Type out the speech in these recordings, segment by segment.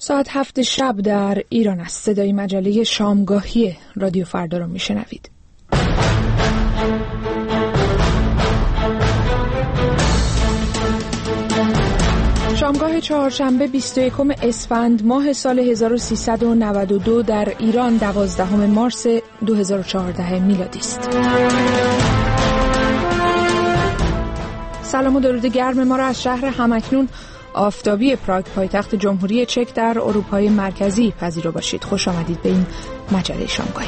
ساعت 7 شب در ایران است. صدای مجله شامگاهی رادیو فردا رو میشنوید. شامگاه چهارشنبه 21 اسفند ماه سال 1392 در ایران 12 مارس 2014 میلادی است. سلام و درود گرم ما را از شهر همکنون آفتابی پراگ پایتخت جمهوری چک در اروپای مرکزی پذیرا باشید. خوش آمدید به این مجله شامگاهی.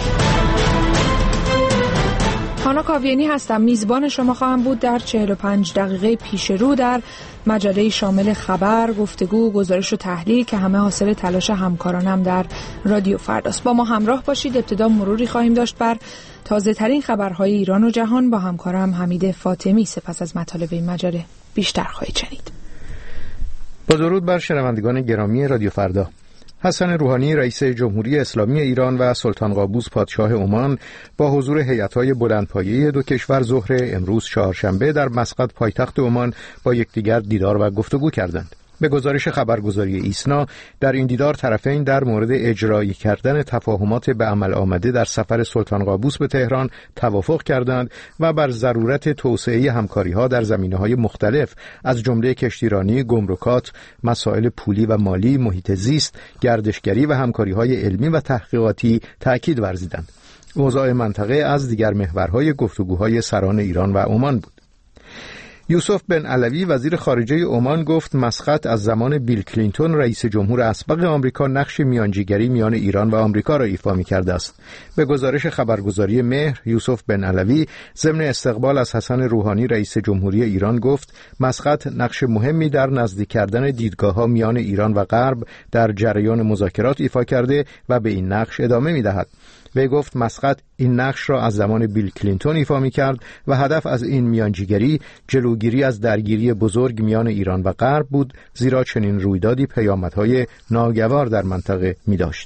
هانا کاویانی هستم. میزبان شما خواهم بود در 45 دقیقه پیش رو در مجله شامل خبر، گفتگو، گزارش و تحلیل که همه حاصل تلاش همکارانم در رادیو فرداست. با ما همراه باشید. ابتدا مروری خواهیم داشت بر تازه ترین خبرهای ایران و جهان با همکارم حمید فاطمی. سپس از مطالب این مجله بیشتر خواهید شنید. با درود بر شنوندگان گرامی رادیو فردا. حسن روحانی رئیس جمهوری اسلامی ایران و سلطان قابوس پادشاه عمان با حضور هیئت‌های بلندپایه دو کشور ظهر امروز چهارشنبه در مسقط پایتخت عمان با یکدیگر دیدار و گفتگو کردند. به گزارش خبرگزاری ایسنا در این دیدار طرفین در مورد اجرایی کردن تفاهمات به عمل آمده در سفر سلطان قابوس به تهران توافق کردند و بر ضرورت توسعه همکاری‌ها در زمینه‌های مختلف از جمله کشتیرانی، گمرکات، مسائل پولی و مالی، محیط زیست، گردشگری و همکاری‌های علمی و تحقیقاتی تأکید ورزیدند. اوضاع منطقه از دیگر محورهای گفتگوهای سران ایران و عمان بود. یوسف بن علوی وزیر خارجه عمان گفت مسقط از زمان بیل کلینتون رئیس جمهور اسبق آمریکا نقش میانجیگری میان ایران و آمریکا را ایفا می‌کرده است. به گزارش خبرگزاری مهر، یوسف بن علوی ضمن استقبال از حسن روحانی رئیس جمهوری ایران گفت مسقط نقش مهمی در نزدیک کردن دیدگاه‌ها میان ایران و غرب در جریان مذاکرات ایفا کرده و به این نقش ادامه می‌دهد. وی گفت مسقط این نقش را از زمان بیل کلینتون ایفا می‌کرد و هدف از این میانجیگری جلوگیری از درگیری بزرگ میان ایران و غرب بود، زیرا چنین رویدادی پیامدهای ناگوار در منطقه می‌داشت.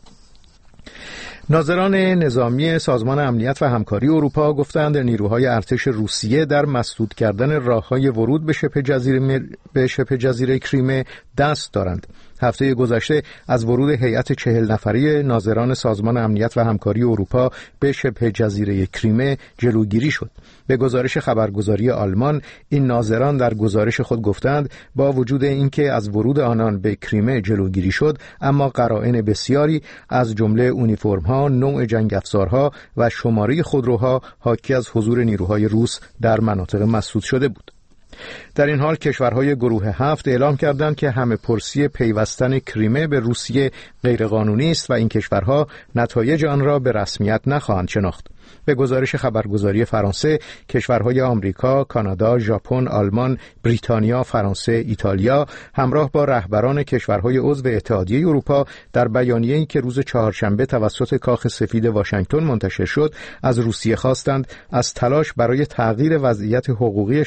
ناظران نظامی سازمان امنیت و همکاری اروپا گفتند نیروهای ارتش روسیه در مسدود کردن راه‌های ورود به شبه جزیره کریمه دست دارند. هفته گذشته از ورود هیئت 40 نفره ناظران سازمان امنیت و همکاری اروپا به شبه جزیره کریمه جلوگیری شد. به گزارش خبرگزاری آلمان این ناظران در گزارش خود گفتند با وجود اینکه از ورود آنان به کریمه جلوگیری شد، اما قرائن بسیاری از جمله اونیفرم‌ها، نوع جنگ افزارها و شماره خودروها حاکی از حضور نیروهای روس در مناطق مسدود شده بود. در این حال کشورهای گروه 7 اعلام کردند که همه پرسی پیوستن کریمه به روسیه غیرقانونی است و این کشورها نتایج آن را به رسمیت نخواهند شناخت. به گزارش خبرگزاری فرانسه، کشورهای آمریکا، کانادا، ژاپن، آلمان، بریتانیا، فرانسه، ایتالیا همراه با رهبران کشورهای عضو اتحادیه اروپا در بیانیه‌ای که روز چهارشنبه توسط کاخ سفید واشنگتن منتشر شد، از روسیه خواستند از تلاش برای تغییر وضعیت حقوقی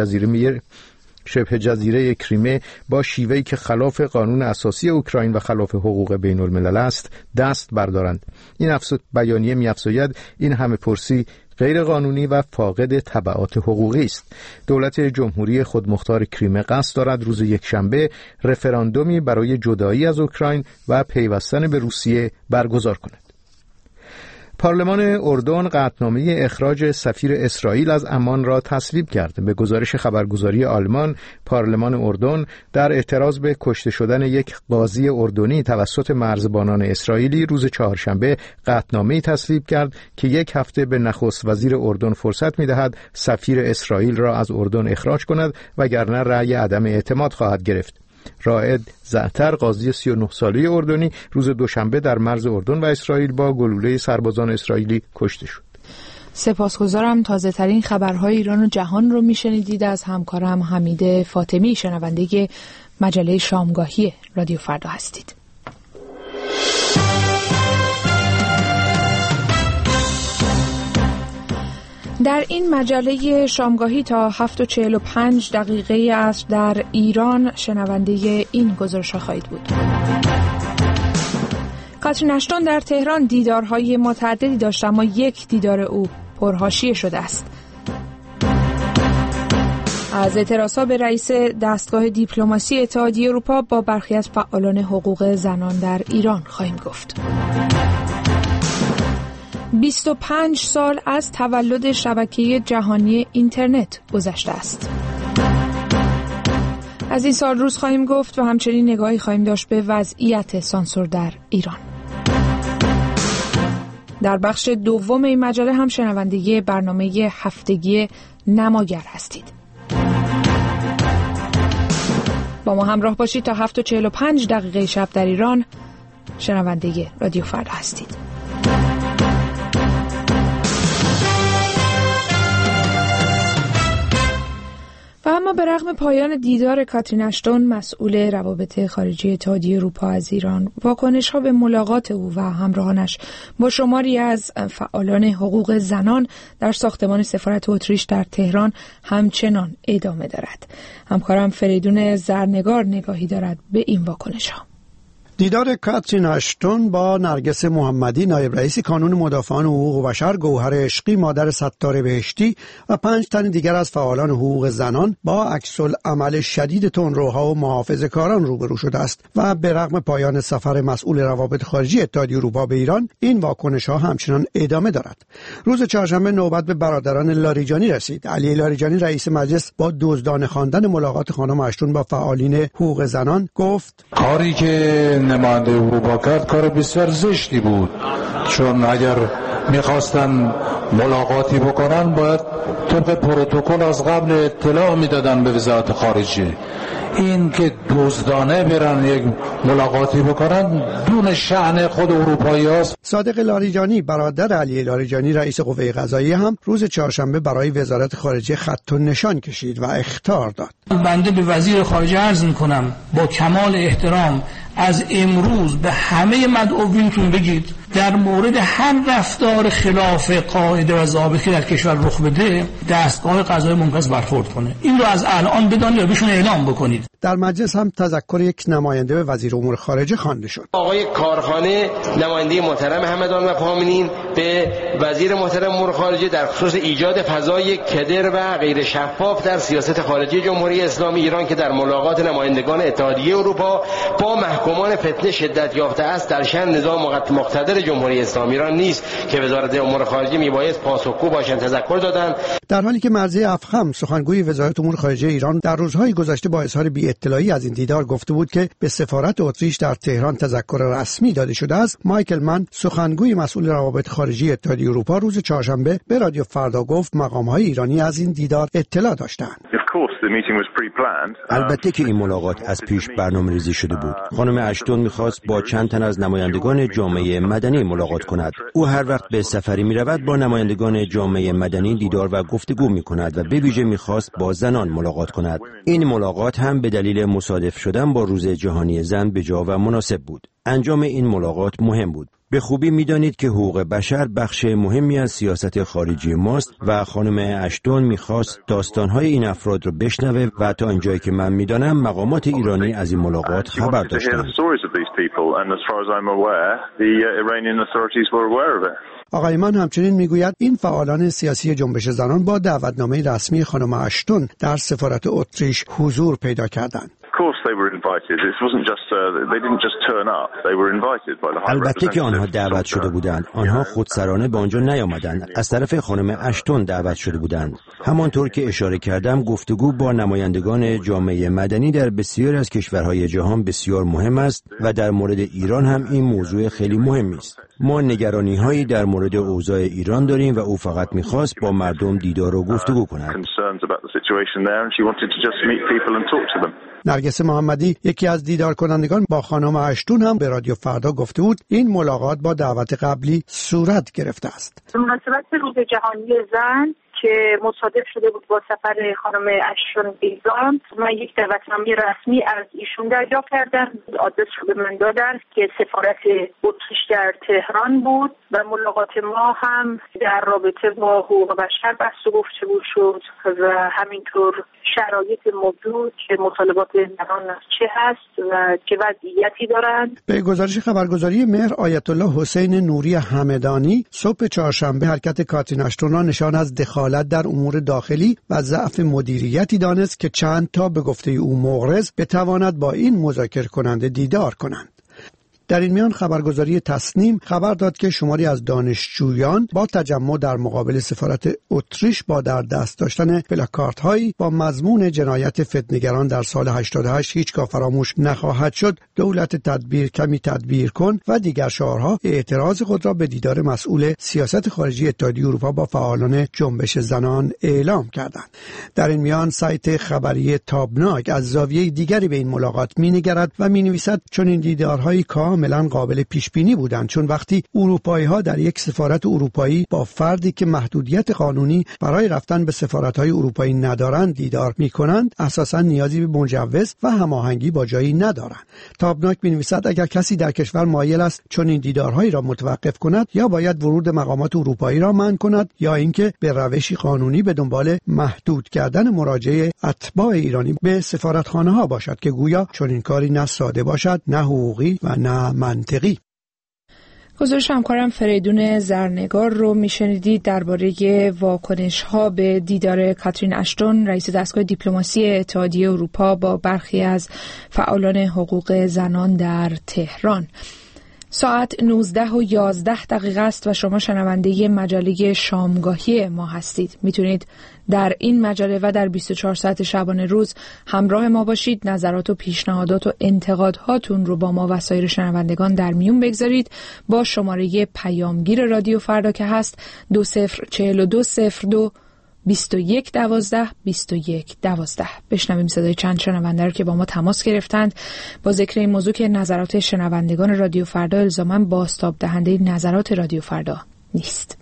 شبه جزیره کریمه با شیوهی که خلاف قانون اساسی اوکراین و خلاف حقوق بین الملل است دست بردارند. این بیانیه می‌افزاید این همه پرسی غیر قانونی و فاقد تبعات حقوقی است. دولت جمهوری خودمختار کریمه قصد دارد روز یکشنبه رفراندومی برای جدایی از اوکراین و پیوستن به روسیه برگزار کند. پارلمان اردن قطعنامه اخراج سفیر اسرائیل از عمان را تصویب کرد. به گزارش خبرگزاری آلمان، پارلمان اردن در اعتراض به کشته شدن یک قاضی اردنی توسط مرزبانان اسرائیلی روز چهارشنبه قطعنامه‌ای تصویب کرد که یک هفته به نخست وزیر اردن فرصت می‌دهد سفیر اسرائیل را از اردن اخراج کند وگرنه رأی عدم اعتماد خواهد گرفت. رائد زعتر قاضی 39 ساله اردنی روز دوشنبه در مرز اردن و اسرائیل با گلوله سربازان اسرائیلی کشته شد. سپاسگزارم. تازه ترین خبرهای ایران و جهان رو میشنیدید از همکارم حمید فاطمی. شنونده مجله شامگاهی رادیو فردا هستید. در این مجله شامگاهی تا 7:45 دقیقه است در ایران شنونده این گزارش خواهید بود. کاترین اشتون در تهران دیدارهای متعددی داشت، اما یک دیدار او پرحاشیه شده است. از اعتراضات به رئیس دستگاه دیپلماسی اتحادیه اروپا با برخی از فعالان حقوق زنان در ایران خواهیم گفت. 25 سال از تولد شبکه جهانی اینترنت گذشته است. از این سال روز خواهیم گفت و همچنین نگاهی خواهیم داشت به وضعیت سانسور در ایران. در بخش دوم این مجله هم شنونده برنامه هفتگی نماگر هستید. با ما همراه باشید تا 7:45 شب در ایران. شنونده رادیو فردا هستید. و اما به رغم پایان دیدار کاترین اشتون مسئول روابط خارجی اتحادیه اروپا از ایران، واکنش‌ها به ملاقات او و همراهانش با شماری از فعالان حقوق زنان در ساختمان سفارت اتریش در تهران همچنان ادامه دارد. همکارم فریدون زرنگار نگاهی دارد به این واکنش‌ها. دیدار کاترین اشتون با نرگس محمدی نایب رئیس کانون مدافعان حقوق بشر، گوهر عشقی مادر ستار بهشتی و 5 تن دیگر از فعالان حقوق زنان با عکس‌العمل شدید تندروها و محافظه‌کاران روبرو شده است و به رغم پایان سفر مسئول روابط خارجی اتحادیه اروپا به ایران، این واکنش‌ها همچنان ادامه دارد. روز چهارشنبه نوبت به برادران لاریجانی رسید. علی لاریجانی رئیس مجلس با دزدانه خواندن ملاقات خانم اشتون با فعالین حقوق زنان گفت: کاری که نماینده اروپا کرد کار بسیار زشتی بود، چون اگر میخواستن ملاقاتی بکنن باید طبق پروتکل از قبل اطلاع میدادن به وزارت خارجه. این که دزدانه برن یک ملاقاتی بکنن دون شأن خود اروپایی هست. صادق لاریجانی برادر علی لاریجانی رئیس قوه قضاییه هم روز چهارشنبه برای وزارت خارجه خط و نشان کشید و اخطار داد. بنده به وزیر خارجه عرض میکنم با کمال احترام از امروز به همه مدعوینتون بگید در مورد هر رفتار خلاف قاعده و ضوابط که در کشور رخ بده دستگاه قضایی ممکن است برخورد کنه. این رو از الان بدانید و بهشون اعلام بکنید. در مجلس هم تذکر یک نماینده به وزیر امور خارجه خوانده شد. آقای کارخانه نماینده محترم همدان و پامینین به وزیر محترم امور خارجه در خصوص ایجاد فضای کدر و غیر شفاف در سیاست خارجی جمهوری اسلامی ایران که در ملاقات نمایندگان اتحادیه اروپا با محکومان فتنه شدت یافته است در شأن نظام مقتدر جمهوری اسلامی ایران نیست که وزارت امور خارجه میبایست پاسخگو باشند تذکر دادند. در حالی که مرضی افخم سخنگوی وزارت امور خارجه ایران در روزهای گذشته با اظهار اطلاعی از این دیدار گفته بود که به سفارت اتریش در تهران تذکر رسمی داده شده است، مایکل من سخنگوی مسئول روابط خارجی اتحادیه اروپا روز چهارشنبه به رادیو فردا گفت مقام‌های ایرانی از این دیدار اطلاع داشتند. البته که این ملاقات از پیش برنامه‌ریزی شده بود. خانم اشتون می‌خواست با چند تن از نمایندگان جامعه مدنی ملاقات کند. او هر وقت به سفری می‌رود با نمایندگان جامعه مدنی دیدار و گفتگو می‌کند و به ویژه می‌خواست با زنان ملاقات کند. این ملاقات هم به دلیل مصادف شدن با روز جهانی زن به جا و مناسب بود. انجام این ملاقات مهم بود. به خوبی می‌دانید که حقوق بشر بخش مهمی از سیاست خارجی ماست و خانم اشتون می‌خواست داستان‌های این افراد رو بشنوه و تا اینجایی که من می‌دانم مقامات ایرانی از این ملاقات خبر داشتند. آقای من همچنین میگوید این فعالان سیاسی جنبش زنان با دعوتنامه رسمی خانم اشتون در سفارت اتریش حضور پیدا کردند. البته که آنها دعوت شده بودند. آنها خودسرانه به آنجا نیامدند. از طرف خانم اشتون دعوت شده بودند. همانطور که اشاره کردم گفتگو با نمایندگان جامعه مدنی در بسیاری از کشورهای جهان بسیار مهم است و در مورد ایران هم این موضوع خیلی مهمی است. ما نگرانی‌هایی در مورد اوضاع ایران داریم و او فقط می‌خواست با مردم دیدار و گفتگو کند. نرگس محمدی یکی از دیدار کنندگان با خانم اشتون هم به رادیو فردا گفته بود این ملاقات با دعوت قبلی صورت گرفته است. مناسبت روز جهانی زن که مصادف شده بود با سفر خانم اشتون به ایران، من یک دعوتنامه رسمی از ایشون دریافت کردم. آدرس رو به من دادن که سفارت اتریش در تهران بود و ملاقات ما هم در رابطه با حقوق بشر بحث و گفتگو شد و همینطور شرایط موجود که مطالبات زنان چه هست و چه وضعیتی دارند. به گزارش خبرگزاری مهر، آیت الله حسین نوری همدانی صبح چهارشنبه حرکت کاترین اشتون را نشان از دخالت دخالت در امور داخلی و ضعف مدیریتی دانست که چند تا به گفته او مغرض بتواند با این مذاکره کننده دیدار کنند. در این میان خبرگزاری تصنیم خبر داد که شماری از دانشجویان با تجمع در مقابل سفارت اتریش با در دست داشتن پلاکاردهایی با مضمون جنایت فتنه‌گران در سال 88 هیچگاه فراموش نخواهد شد، دولت تدبیر کمی تدبیر کن و دیگر شعارها اعتراض خود را به دیدار مسئول سیاست خارجی اتحادیه اروپا با فعالان جنبش زنان اعلام کردند. در این میان سایت خبری تابناک از زاویه دیگری به این ملاقات می‌نگرد و می‌نویسد چون این دیدارهای کاملا قابل پیش بینی بودند، چون وقتی اروپایی‌ها در یک سفارت اروپایی با فردی که محدودیت قانونی برای رفتن به سفارت‌های اروپایی ندارند دیدار می‌کنند، اساساً نیازی به مجوز و هماهنگی با جایی ندارند. تابناک می‌نویسد اگر کسی در کشور مایل است چون این دیدارهایی را متوقف کند، یا باید ورود مقامات اروپایی را منع کند یا اینکه به روشی قانونی به دنبال محدود کردن مراجعه اتباع ایرانی به سفارتخانه‌ها باشد که گویا چون این کاری نه ساده باشد، نه حقوقی و نه منطقی. گزارش همکارم فریدون زرنگار رو میشنیدید درباره واکنش‌ها به دیدار کاترین اشتون رئیس دستگاه دیپلماسی اتحادیه اروپا با برخی از فعالان حقوق زنان در تهران. ساعت 19:11 است و شما شنونده مجله شامگاهی ما هستید. میتونید در این مجله و در 24 ساعت شبانه روز همراه ما باشید. نظرات و پیشنهادات و انتقادهاتون رو با ما و سایر شنوندگان در میون بگذارید با شماره پیامگیر رادیو فردا که هست 204202 2112 2112. بشنویم صدای چند شنونده رو که با ما تماس گرفتند با ذکر این موضوع که نظرات شنوندگان رادیو فردا الزاماً بازتاب دهنده نظرات رادیو فردا نیست.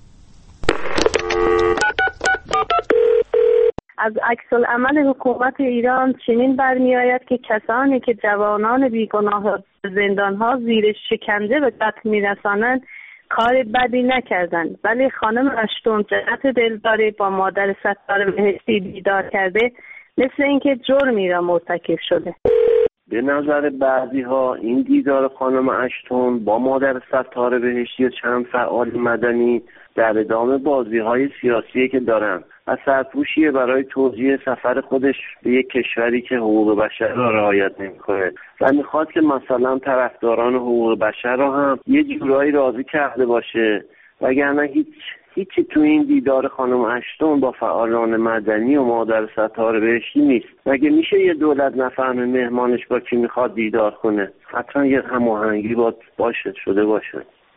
از عکس‌العمل حکومت ایران چنین برمی‌آید که کسانی که جوانان بیگناه زندان‌ها زیر شکنجه به قتل می‌رسانند کار بدی نکردند، ولی خانم اشتون جهت دلداری با مادر ستاره بهشتی دیدار کرده مثل اینکه جرمی را مرتکب شده. به نظر بعضی‌ها این دیدار خانم اشتون با مادر ستاره بهشتی و چند فعال مدنی در ادامه بازی‌های سیاسی که دارن و سرپوشیه برای توجیه سفر خودش به یک کشوری که حقوق بشر را رعایت نمی‌کنه و میخواد که مثلا طرفداران حقوق بشر را هم یه جورایی راضی کرده باشه، وگرنه هیچی تو این دیدار خانم اشتون با فعالان مدنی و مادر ستاره بهشتی نیست. مگه میشه یه دولت نفهمه مهمانش با کی میخواد دیدار کنه؟ حتما یه هماهنگی شده باشه.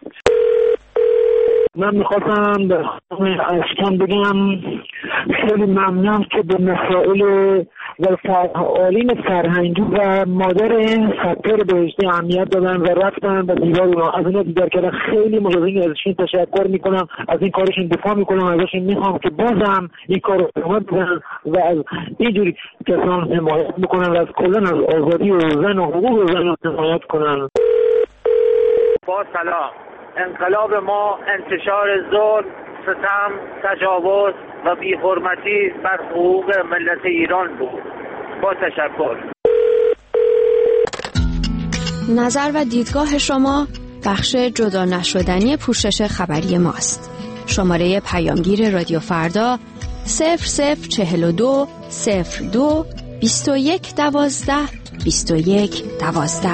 من میخواستم به خانم اشتون بگم خیلی ممنونم که به مسائل و فعالین فرهنگی و مادر ستاره بهشتی اهمیت دادن و رفتن و دیدار رو از اینا دیدار کردن. خیلی مجازی ازشون تشکر میکنم، از این کارشون دفاع میکنم، ازشون میخوام که بازم این کار رو ادامه بدن و از اینجوری کسان حمایت میکنن و از کلن از آزادی و زن و حقوق زن حمایت کنن. با سلام. انقلاب ما انتشار ظلم، ستم، تجاوز و بی‌حرمتی بر حقوق ملت ایران بود. با تشکر. نظر و دیدگاه شما بخش جدا نشدنی پوشش خبری ماست. شماره پیامگیر رادیو فردا 0042 02 2112 2112.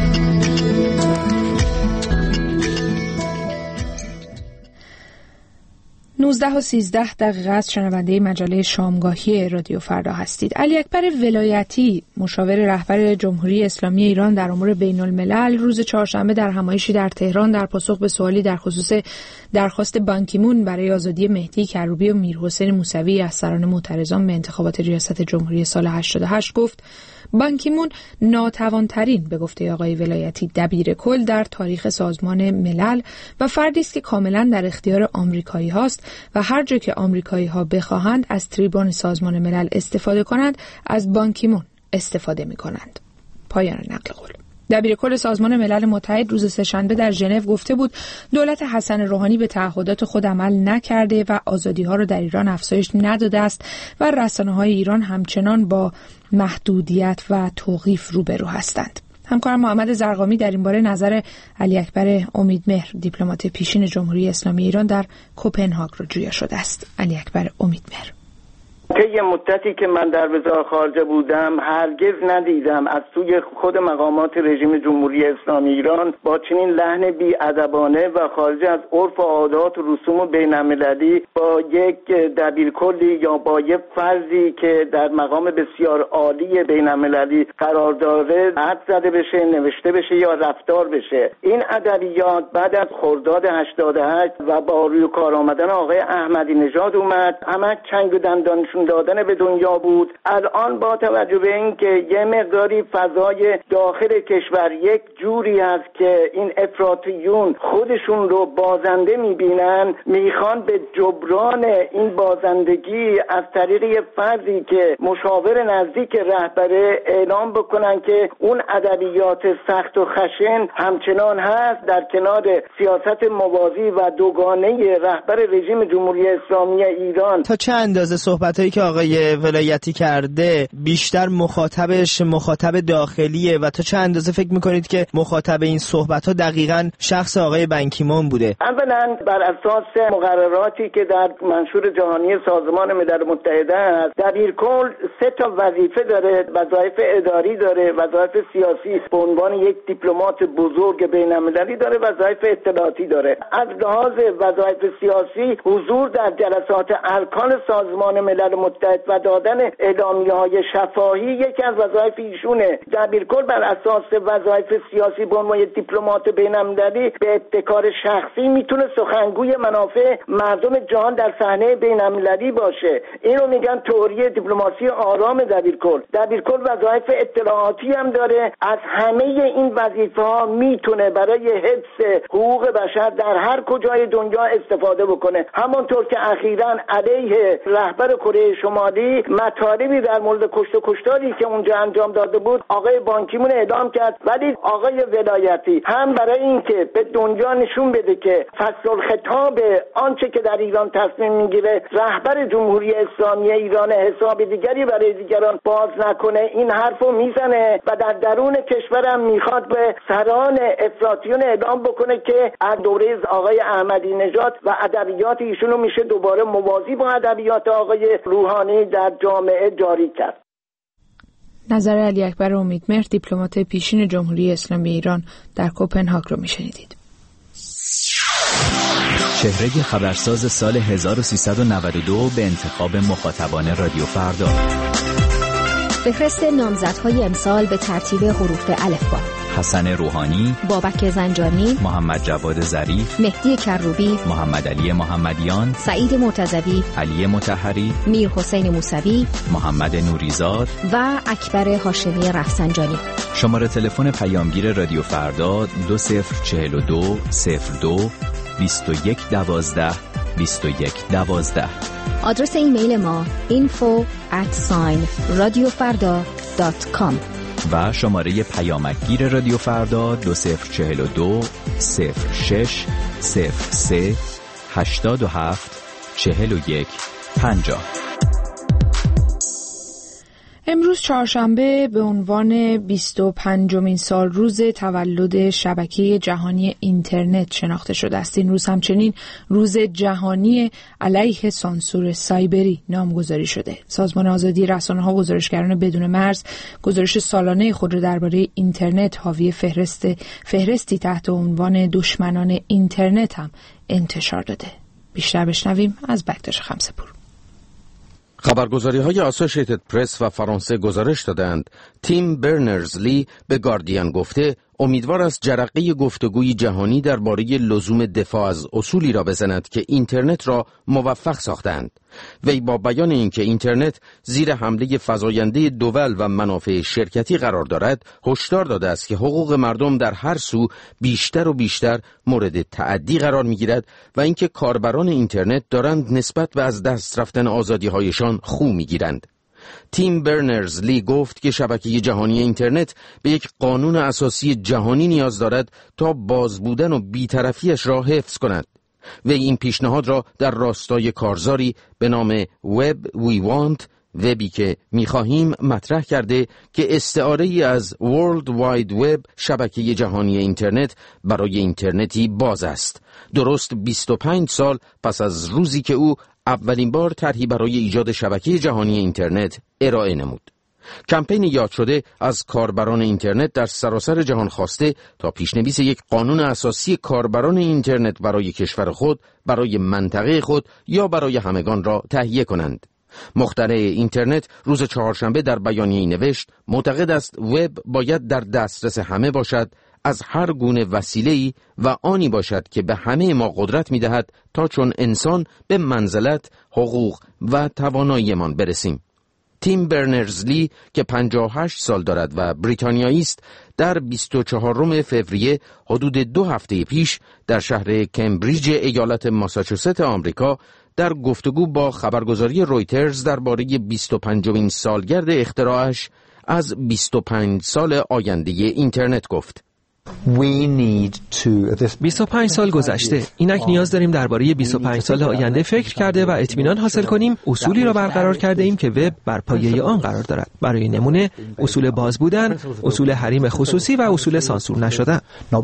19:13 است. شنونده مجله شامگاهی رادیو فردا هستید. علی اکبر ولایتی مشاور رهبر جمهوری اسلامی ایران در امور بین الملل روز چهارشنبه در همایشی در تهران در پاسخ به سوالی در خصوص درخواست بان کی مون برای آزادی مهدی کروبی و میرحسین موسوی از سران معترضان به انتخابات ریاست جمهوری سال 88 گفت بان کی مون ناتوان‌ترین به گفته آقای ولایتی دبیر کل در تاریخ سازمان ملل و فردی است که کاملا در اختیار آمریکایی هاست و هر جا که آمریکایی ها بخواهند از تریبون سازمان ملل استفاده کنند از بان کی مون استفاده می کنند. پایان نقل قول. دبیر کل سازمان ملل متحد روز سه‌شنبه در ژنو گفته بود دولت حسن روحانی به تعهدات خود عمل نکرده و آزادی‌ها را در ایران افزایش نداده است و رسانه‌های ایران همچنان با محدودیت و توقیف روبرو هستند. همکارم محمد زرقامی در این باره نظر علی اکبر امیدمهر دیپلمات پیشین جمهوری اسلامی ایران در کوپنهاگ رو جویا شده است. علی اکبر امیدمهر: طی مدتی که من در وزارت خارجه بودم هرگز ندیدم از سوی خود مقامات رژیم جمهوری اسلامی ایران با چنین لحن بی‌ادبانه و خارج از عرف و عادات و رسوم بین‌المللی با یک دبیرکلی یا با یک فرضی که در مقام بسیار عالی بین‌المللی قرار داره حد زده بشه، نوشته بشه یا رفتار بشه. این ادبیات بعد از خرداد 88 و با روی کار آمدن آقای احمدی نژاد اومد، همه چنگ و دندانشون دادن به دنیا بود. الان با توجه به اینکه یه مقداری فضای داخل کشور یک جوری هست که این افراطیون خودشون رو بازنده میبینن، میخوان به جبران این بازندگی از طریق یه فرضی که مشاور نزدیک رهبره اعلام بکنن که اون ادبیات سخت و خشن همچنان هست در کنار سیاست موازی و دوگانه رهبر رژیم جمهوری اسلامی ایران. تا چه اندازه صحبتایی که آقای ولایتی کرده بیشتر مخاطب داخلیه و تا چه اندازه فکر میکنید که مخاطب این صحبت‌ها دقیقاً شخص آقای بن کی مون بوده؟ اولا بر اساس مقرراتی که در منشور جهانی سازمان ملل متحده است، دبیرکل 3 وظیفه داره: وظایف اداری داره، وظایف سیاسی به عنوان یک دیپلمات بزرگ بین‌المللی داره، وظایف اطلاعاتی داره. از لحاظ وظایف سیاسی حضور در جلسات ارکان سازمان ملل متحد و دادن اعلامیه‌های شفاهی یکی از وظایف ایشونه. دبیرکل بر اساس وظایف سیاسی به عنوان دیپلمات بین‌المللی به ابتکار شخصی میتونه سخنگوی منافع مردم جهان در صحنه بین‌المللی باشه. اینو میگن تئوری دیپلماسی آرام دبیرکل. دبیرکل وظایف اطلاعاتی هم داره. از همه این وظیفه‌ها میتونه برای حفظ حقوق بشر در هر کجای دنیا استفاده بکنه. همونطور که اخیراً علیه رهبر کره شمالی مطالبی در مورد کشت و کشتاری که اونجا انجام داده بود آقای بان کی مون اعلام کرد، ولی آقای ولایتی هم برای اینکه به دنیا نشون بده که فصل الخطاب آنچه که در ایران تصمیم میگیره رهبر جمهوری اسلامی ایران حساب دیگری برای دیگران باز نکنه، این حرفو میزنه و در درون کشورم میخواد به سران افراطیون اعلام بکنه که از دوره آقای احمدی نژاد و ادبیات ایشونو میشه دوباره موازی با ادبیات آقای روحانی در جامعه جاری کرد. نظر علی اکبر امیدمهر دیپلمات پیشین جمهوری اسلامی ایران در کوپنهاگ رو میشنیدید. چهره خبرساز سال 1392 به انتخاب مخاطبان رادیو فردا. فهرست نامزدهای امسال به ترتیب حروف الفبا: حسن روحانی، بابک زنجانی، محمد جواد ظریف، مهدی کروبی، محمد علی محمدیان، سعید مرتضوی، علی مطهری، میر حسین موسوی، محمد نوریزاد و اکبر هاشمی رفسنجانی. شماره تلفن پیامگیر رادیو فردا 2042 02 2112 2112. آدرس ایمیل ما info@radiofarda.com و شماره پیامکگیر رادیو فردا 2042 06 03 87 41 50. امروز چهارشنبه به عنوان 25مین سال روز تولد شبکه جهانی اینترنت شناخته شده است. این روز همچنین روز جهانی علیه سانسور سایبری نامگذاری شده. سازمان آزادی رسانه‌ها گزارشگران بدون مرز گزارش سالانه خود را درباره اینترنت حاوی فهرستی تحت عنوان دشمنان اینترنت هم انتشار داده. بیشتر بشنویم از بکتاش خمسه‌پور. خبرگزاری‌های آسوشیتد پرس و فرانسه گزارش دادند تیم برنرز-لی به گاردین گفته امیدوار است جرقه گفتگوی جهانی درباره لزوم دفاع از اصولی را بزند که اینترنت را موفق ساختند. وی با بیان اینکه اینترنت زیر حمله فزاینده دول و منافع شرکتی قرار دارد، هشدار داده است که حقوق مردم در هر سو بیشتر و بیشتر مورد تعدی قرار می‌گیرد و اینکه کاربران اینترنت دارند نسبت به از دست رفتن آزادی‌هایشان خو می‌گیرند. تیم برنرز-لی گفت که شبکه جهانی اینترنت به یک قانون اساسی جهانی نیاز دارد تا باز بودن و بی‌طرفی‌اش را حفظ کند. و این پیشنهاد را در راستای کارزاری به نام Web We Want وبی که می‌خواهیم مطرح کرده که استعاره‌ای از World Wide Web شبکه جهانی اینترنت برای اینترنتی باز است. درست 25 سال پس از روزی که او اولین بار طرحی برای ایجاد شبکه جهانی اینترنت ارائه نمود. کمپین یاد شده از کاربران اینترنت در سراسر جهان خواسته تا پیشنویس یک قانون اساسی کاربران اینترنت برای کشور خود، برای منطقه خود یا برای همگان را تهیه کنند. مخترع اینترنت روز چهارشنبه در بیانیه‌ای نوشت معتقد است وب باید در دسترس همه باشد، از هر گونه وسیله‌ای و آنی باشد که به همه ما قدرت می‌دهد تا چون انسان به منزلت، حقوق و تواناییمان برسیم. تیم برنرز-لی که 58 سال دارد و بریتانیایی است، در 24 فوریه حدود 2 هفته پیش در شهر کمبریج ایالت ماساچوست آمریکا در گفتگو با خبرگزاری رویترز درباره 25مین سالگرد اختراعش از 25 سال آینده اینترنت گفت: 25 سال گذشته، اینک نیاز داریم درباره 25 سال آینده فکر کرده و اطمینان حاصل کنیم. اصولی را برقرار کرده ایم که وب بر پایه آن قرار دارد. برای نمونه اصول باز بودن، اصول حریم خصوصی و اصول سانسور نشدن.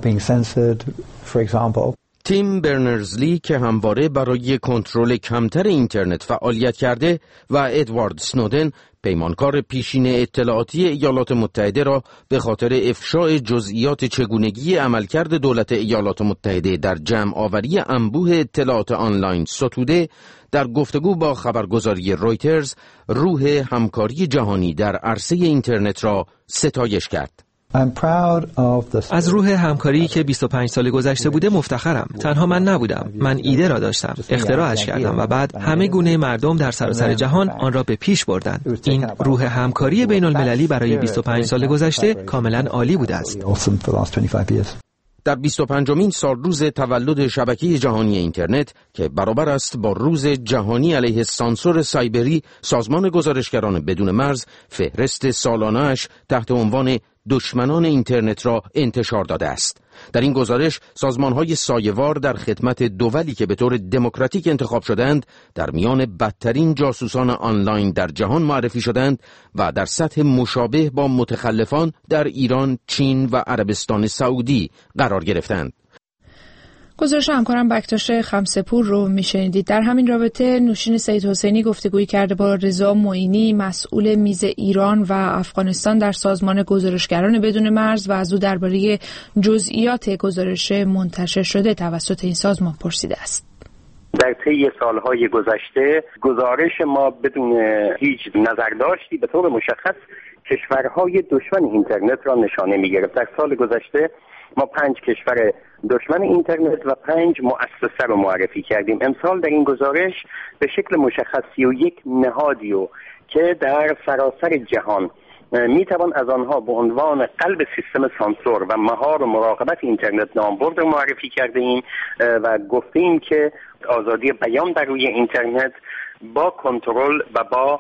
تیم برنرز-لی که همواره برای کنترل کمتر اینترنت فعالیت کرده و ادوارد سنودن پیمانکار پیشین اطلاعاتی ایالات متحده را به خاطر افشاء جزئیات چگونگی عملکرد دولت ایالات متحده در جمع آوری انبوه اطلاعات آنلاین ستوده، در گفتگو با خبرگزاری رویترز روح همکاری جهانی در عرصه اینترنت را ستایش کرد. از روح همکاری که 25 سال گذشته بوده مفتخرم. تنها من نبودم، من ایده را داشتم، اختراعش کردم و بعد همه گونه مردم در سراسر جهان آن را به پیش بردند. این روح همکاری بین المللی برای 25 سال گذشته کاملا عالی بوده است. در 25مین سالروز تولد شبکه جهانی اینترنت که برابر است با روز جهانی علیه سانسور سایبری، سازمان گزارشگران بدون مرز فهرست سالانه‌اش تحت عنوان دشمنان اینترنت را انتشار داده است. در این گزارش سازمان‌های سایه‌وار در خدمت دولی که به طور دموکراتیک انتخاب شدند در میان بدترین جاسوسان آنلاین در جهان معرفی شدند و در سطح مشابه با متخلفان در ایران، چین و عربستان سعودی قرار گرفتند. گزارش همکارم بکتاش خمسه‌پور رو میشنیدید. در همین رابطه نوشین سید حسینی گفتگویی کرده با رضا معینی، مسئول میز ایران و افغانستان در سازمان گزارشگران بدون مرز، و از او درباره جزئیات گزارش منتشر شده توسط این سازمان پرسیده است. در طی سالهای گذشته گزارش ما بدون هیچ نظرداشتی به طور مشخص کشورهای دشمن اینترنت را نشانه می‌گرفت. در سال گذشته ما 5 کشور دشمن اینترنت و 5 مؤسسه رو معرفی کردیم. امسال در این گزارش به شکل مشخص 31 نهادی که در سراسر جهان میتوان از آنها به عنوان قلب سیستم سانسور و مهار و مراقبت اینترنت نامبرد رو معرفی کرده ایم و گفتیم که آزادی بیان در روی اینترنت با کنترل و با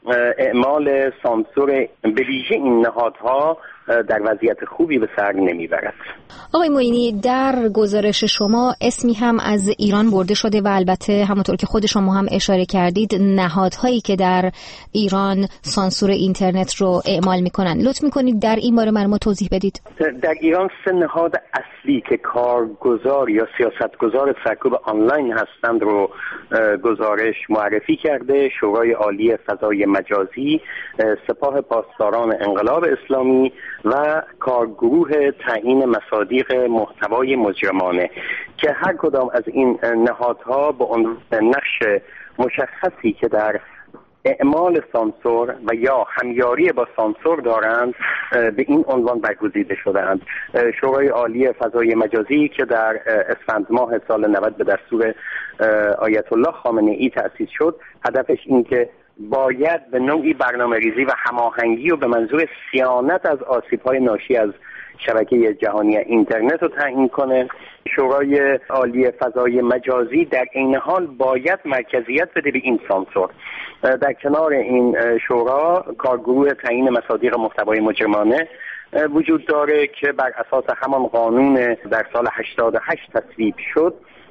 اعمال سانسور به ویژه این نهادها در وضعیت خوبی به سر نمیبرد. آقای معینی، در گزارش شما اسمی هم از ایران برده شده و البته همونطور که خود شما هم اشاره کردید نهادهایی که در ایران سانسور اینترنت رو اعمال میکنن. لطف میکنید در این باره ما توضیح بدید. در ایران 3 نهاد اصلی که کارگزار یا سیاستگزار سرکوب آنلاین هستند رو گزارش معرفی کرده: شورای عالی فضای مجازی، سپاه پاسداران انقلاب اسلامی و کارگروه تعیین مصادیق محتوای مجرمانه، که هر کدام از این نهادها به عنوان نقش مشخصی که در اعمال سانسور و یا همیاری با سانسور دارند به این عنوان برگزیده شده‌اند. شورای عالی فضای مجازی که در اسفند ماه سال 90 به دستور آیت الله خامنه‌ای تأسیس شد، هدفش این که باید به نوعی برنامه‌ریزی و هماهنگی و به منظور صیانت از آسیب‌های ناشی از شبکه جهانی اینترنت رو تعیین کنه. شورای عالی فضای مجازی در این حال باید مرکزیت بده به این سانسور. در کنار این شورا کارگروه تعیین مصادیق محتوای مجرمانه وجود داره که بر اساس همان قانون در سال 88 تصویب شد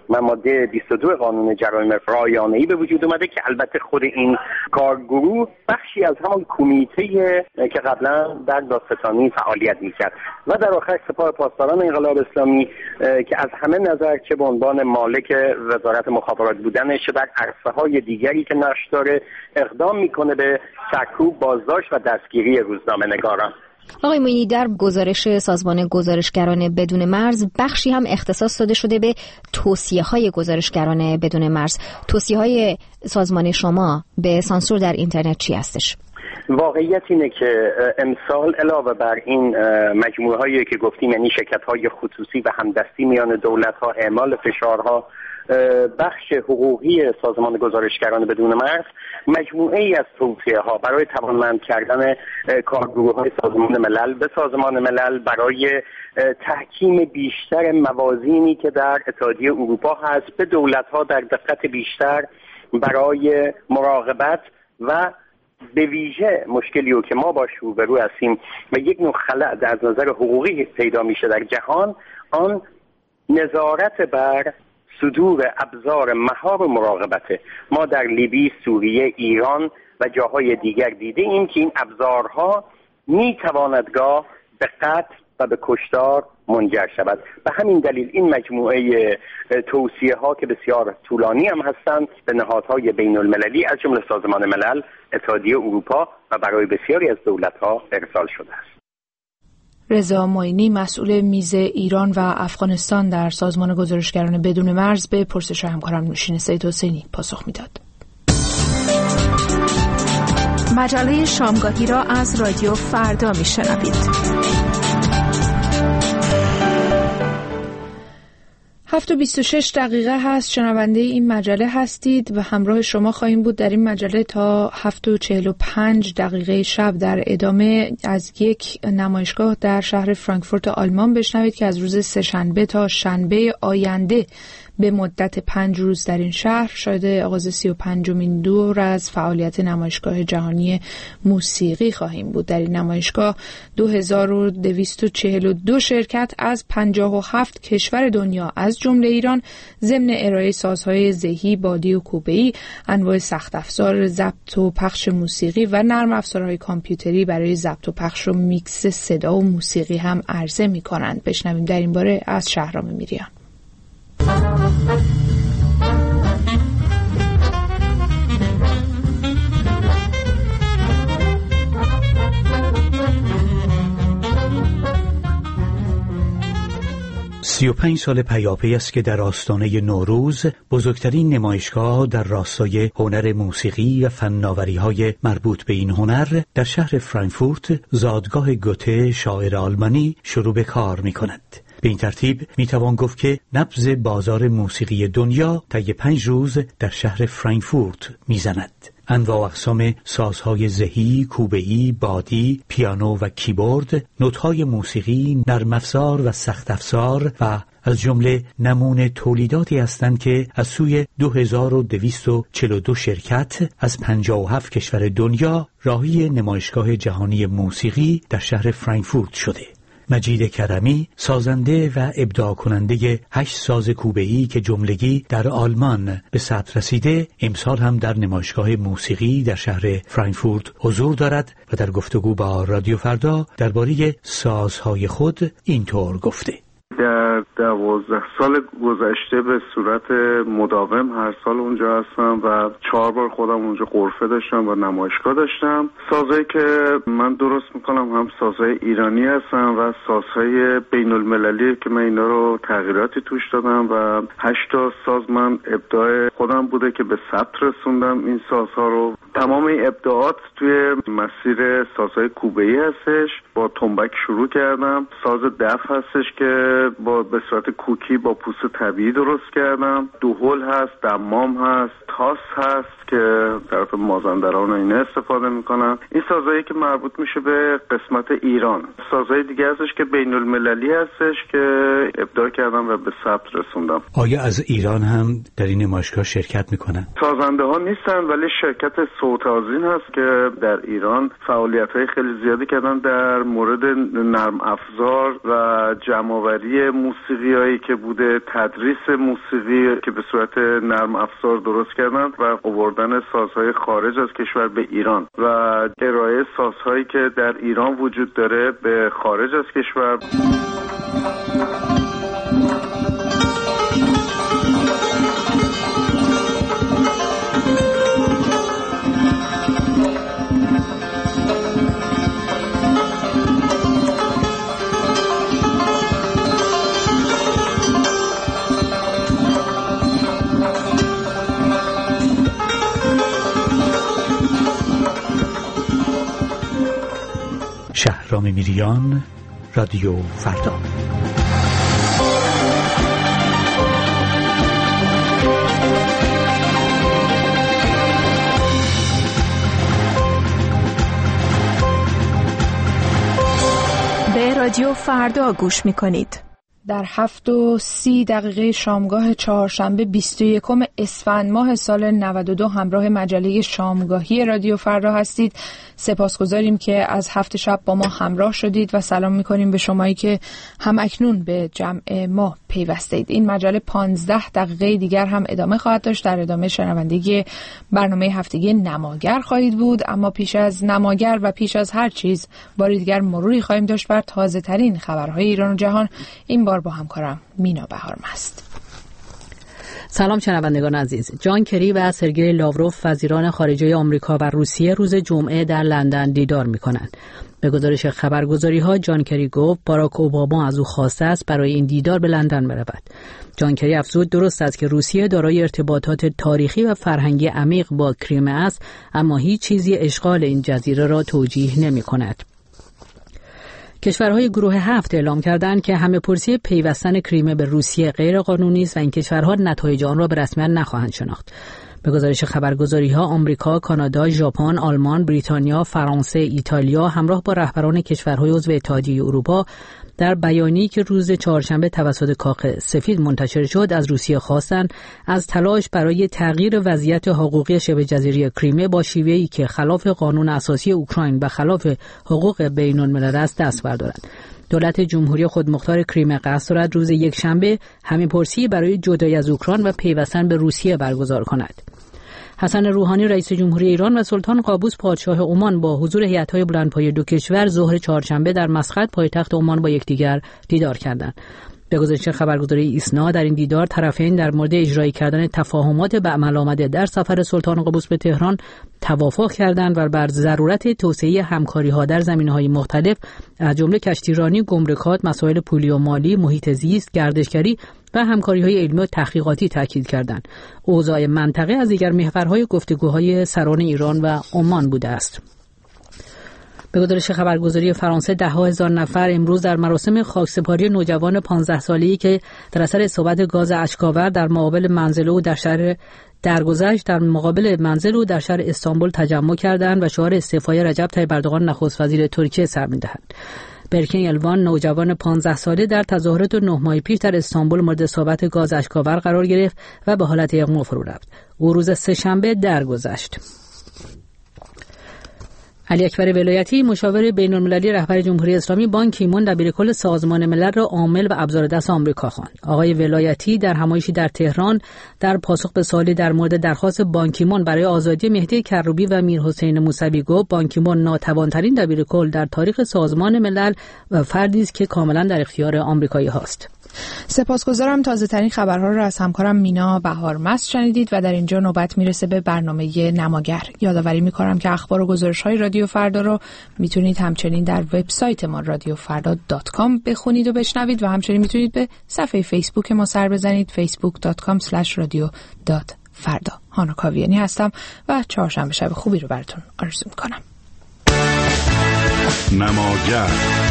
و ماده 22 قانون جرایم رایانه‌ای به وجود اومده که البته خود این کارگروه بخشی از همون کمیته که قبلا در دادستانی فعالیت میکرد و در آخر سپاه پاسداران انقلاب اسلامی که از همه نظر چه به عنوان مالک وزارت مخابرات بودنش در عرصه‌های دیگری که نقش داره اقدام میکنه به سرکوب، بازداشت و دستگیری روزنامه‌نگاران. آقای معینی، در گزارش سازمان گزارشگران بدون مرز بخشی هم اختصاص داده شده به توصیه‌های گزارشگران بدون مرز. توصیه‌های سازمان شما به سانسور در اینترنت چی هستش؟ واقعیت اینه که امسال علاوه بر این مجموعه هایی که گفتیم، یعنی شرکت های خصوصی و همدستی میان دولت ها، اعمال فشارها، بخش حقوقی سازمان گزارشگران بدون مرز، مجموعه ای از توصیه ها برای توانمند کردن کارگروه های سازمان ملل به سازمان ملل، برای تحکیم بیشتر موازینی که در اتحادیه اروپا هست به دولت ها در دقت بیشتر برای مراقبت و به ویژه مشکلی رو که ما باش روبرو هستیم و یک نوع خلأ از نظر حقوقی پیدا میشه در جهان، آن نظارت بر صدور ابزار مهار و مراقبته. ما در لیبی، سوریه، ایران و جاهای دیگر دیده ایم که این ابزارها میتواند گاه به قتل و به کشتار منجر شود. به همین دلیل این مجموعه توصیه ها که بسیار طولانی هم هستند به نهادهای بین المللی از جمله سازمان ملل، اتحادیه اروپا و برای بسیاری از دولت ها ارسال شده است. رضا معینی، مسئول میز ایران و افغانستان در سازمان گزارشگران بدون مرز، به پرسش همکارم نوشین سید حسینی پاسخ میداد. مجله شامگاهی را از رادیو فردا میشنوید. 7:26 هست. شنونده این مجله هستید و همراه شما خواهیم بود در این مجله تا 7:45 شب. در ادامه از یک نمایشگاه در شهر فرانکفورت آلمان بشنوید که از روز سه‌شنبه تا شنبه آینده به مدت 5 روز در این شهر شاهد آغاز 35مین دور از فعالیت نمایشگاه جهانی موسیقی خواهیم بود. در این نمایشگاه 2242 شرکت از 57 کشور دنیا از جمله ایران ضمن ارائه سازهای زهی، بادی و کوبه‌ای، انواع سخت افزار ضبط و پخش موسیقی و نرم افزارهای کامپیوتری برای ضبط و پخش و میکس صدا و موسیقی هم عرضه می‌کنند. بشنویم در این باره از شهرام میریان. 35 سال پیاپی است که در آستانه نوروز بزرگترین نمایشگاه در راستای هنر موسیقی و فناوری‌های مربوط به این هنر در شهر فرانکفورت، زادگاه گوته شاعر آلمانی، شروع به کار می‌کند. به این ترتیب میتوان گفت که نبض بازار موسیقی دنیا طی 5 روز در شهر فرانکفورت میزند. انواع و اقسام سازهای زهی، کوبه‌ای، بادی، پیانو و کیبورد، نوت‌های موسیقی، نرم افزار و سخت افزار و از جمله نمونه تولیداتی هستند که از سوی 2242 شرکت از 57 کشور دنیا راهی نمایشگاه جهانی موسیقی در شهر فرانکفورت شده. مجید کرمی، سازنده و ابداع کننده 8 ساز کوبه‌ای که جملگی در آلمان به ثبت رسیده، امسال هم در نمایشگاه موسیقی در شهر فرانکفورت حضور دارد و در گفتگو با رادیو فردا درباره سازهای خود اینطور گفته: در 12 سال گذشته به صورت مداوم هر سال اونجا هستم و 4 بار خودم اونجا غرفه داشتم و نمایشگاه داشتم. سازهایی که من درست میکنم هم سازهای ایرانی هستن و سازهای بین المللی که من اینا رو تغییراتی توش دادم و 8 تا ساز من ابداع خودم بوده که به ثبت رسوندم این سازها رو. تمام این ابداعات توی مسیر سازهای کوبه‌ای هستش. با تنبک شروع کردم. ساز دف هستش که با به صورت کوکی با پوست طبیعی درست کردم. دوهل هست، دمام هست، تاس هست که طرف مازندران و اینا استفاده میکنم. این سازهایی که مربوط میشه به قسمت ایران. سازهای دیگه هستش که بین المللی هستش که ابداع کردم و به ثبت رسوندم. آیا از ایران هم در این نمایشگاه شرکت میکنن؟ سازنده ها نیستن ولی شرکت صوت آذین هست که در ایران فعالیت‌های خیلی زیادی کردن در مورد نرم افزار و جمع‌آوری موسیقیایی که بوده، تدریس موسیقی که به صورت نرم افزار درست کردن و آوردن سازهای خارج از کشور به ایران و ارائه سازهایی که در ایران وجود داره به خارج از کشور. شهرام میریان، رادیو فردا. به رادیو فردا گوش می‌کنید. در 7:30 شامگاه چهارشنبه 21 اسفند ماه سال 92 همراه مجله شامگاهی رادیو فردا هستید. سپاسگزاریم که از 7 شب با ما همراه شدید و سلام میکنیم به شمایی که هم اکنون به جمع ما پیوسته اید. این مجله 15 دقیقه دیگر هم ادامه خواهد داشت. در ادامه شنوندگی برنامه هفتگی نماگر خواهید بود، اما پیش از نماگر و پیش از هر چیز بار دیگر مروری خواهیم داشت بر تازه ترین خبرهای ایران و جهان، این بار با همکارم مینا بهارمست. سلام شنوندگان عزیز. جان کری و سرگئی لاوروف وزیران خارجه آمریکا و روسیه روز جمعه در لندن دیدار می‌کنند. به گزارش خبرگزاری‌ها جان کری گفت باراک اوباما از او خواسته است برای این دیدار به لندن برود. جان کری افزود درست است که روسیه دارای ارتباطات تاریخی و فرهنگی عمیق با کریمه است، اما هیچ چیزی اشغال این جزیره را توجیه نمی‌کند. کشورهای گروه 7 اعلام کردند که همه پرسی پیوستن کریمه به روسیه غیر قانونی است و این کشورها نتایج آن را به رسمیت نخواهند شناخت. به گزارش خبرگزاری‌ها آمریکا، کانادا، ژاپن، آلمان، بریتانیا، فرانسه، ایتالیا همراه با رهبران کشورهای عضو اتحادیه اروپا در بیانیه‌ای که روز چهارشنبه توسط کاخ سفید منتشر شد از روسیه خواستند از تلاش برای تغییر وضعیت حقوقی شبه جزیره کریمه با شیوه‌ای که خلاف قانون اساسی اوکراین و خلاف حقوق بین‌الملل است دست بردارند. دولت جمهوری خودمختار کریمه قصد دارد روز یکشنبه همه‌پرسی برای جدایی از اوکراین و پیوستن به روسیه برگزار کند. حسن روحانی رئیس جمهوری ایران و سلطان قابوس پادشاه عمان با حضور هیئت‌های بلندپایه دو کشور ظهر چهارشنبه در مسقط پایتخت عمان با یکدیگر دیدار کردند. به گزارش خبرگزاری ایسنا در این دیدار طرفین در مورد اجرایی کردن تفاهمات به عمل آمده در سفر سلطان قابوس به تهران توافق کردند و بر ضرورت توسعه همکاری‌ها در زمینه‌های مختلف از جمله کشتیرانی، گمرکات، مسائل پولی و مالی، محیط زیست، گردشگری و همکاری‌های علمی و تحقیقاتی تاکید کردند. اوضاع منطقه از دیگر محورهای گفتگوهای سران ایران و عمان بوده است. به گزارش خبرگزاری فرانسه 10,000 نفر امروز در مراسم خاکسپاری نوجوان 15 ساله‌ای که در اثر اصابت گاز اشک‌آور در مقابل منزل او در شهر استانبول تجمع کردند و شعار استعفای رجب طیب اردوغان نخست وزیر ترکیه سر می‌دهند. برکن یلوان نوجوان 15 ساله در تظاهرات 9 ماه پیش در استانبول مورد اصابت گاز اشک‌آور قرار گرفت و به حالت اغما فرو رفت. او روز سه‌شنبه درگذشت. علی اکبر ولایتی مشاور بین‌المللی رهبر جمهوری اسلامی بان کی مون دبیرکل سازمان ملل را عامل و ابزار دست آمریکا خواند. آقای ولایتی در همایشی در تهران در پاسخ به سوالی در مورد درخواست بان کی مون برای آزادی مهدی کروبی و میرحسین موسوی گفت بان کی مون ناتوان‌ترین دبیرکل در تاریخ سازمان ملل و فردی است که کاملا در اختیار آمریکایی هاست. سپاسگزارم. تازه ترین خبرها را از همکارم مینا بهارمست شنیدید و در اینجا نوبت میرسه به برنامه نماگر. یادآوری میکنم که اخبار و گزارش‌های رادیو فردا رو میتونید همچنین در وبسایت ما radiofarda.com بخونید و بشنوید و همچنین میتونید به صفحه فیسبوک ما سر بزنید facebook.com/radio.farda. هانا کاویانی هستم و چهارشنبه شب خوبی رو براتون آرزو میکنم. نماگر،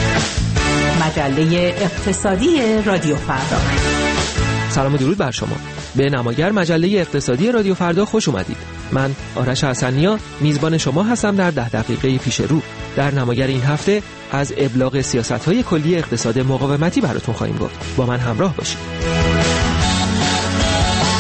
مجله اقتصادی رادیو فردا. سلام و درود بر شما. به نماگر مجله اقتصادی رادیو فردا خوش اومدید. من آرش حسنیا میزبان شما هستم در 10 دقیقه پیش رو. در نماگر این هفته از ابلاغ سیاست‌های کلی اقتصاد مقاومتی براتون خواهیم گفت. با من همراه باشید.